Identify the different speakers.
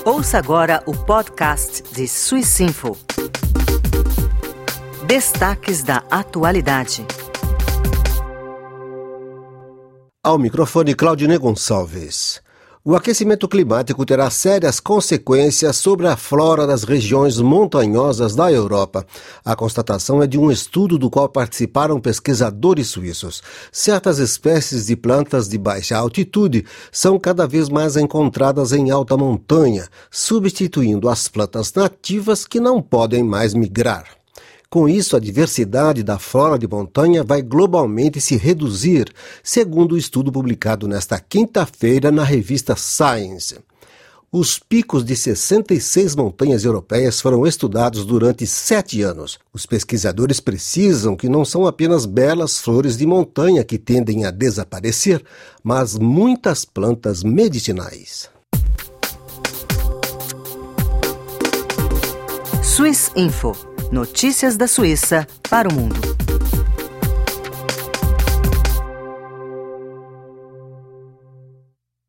Speaker 1: Ouça agora o podcast de Swissinfo. Destaques da atualidade.
Speaker 2: Ao microfone, Claudinei Gonçalves. O aquecimento climático terá sérias consequências sobre a flora das regiões montanhosas da Europa. A constatação é de um estudo do qual participaram pesquisadores suíços. Certas espécies de plantas de baixa altitude são cada vez mais encontradas em alta montanha, substituindo as plantas nativas que não podem mais migrar. Com isso, a diversidade da flora de montanha vai globalmente se reduzir, segundo o estudo publicado nesta quinta-feira na revista Science. Os picos de 66 montanhas europeias foram estudados durante 7 anos. Os pesquisadores precisam que não são apenas belas flores de montanha que tendem a desaparecer, mas muitas plantas medicinais.
Speaker 1: Swissinfo. Notícias da Suíça para o mundo.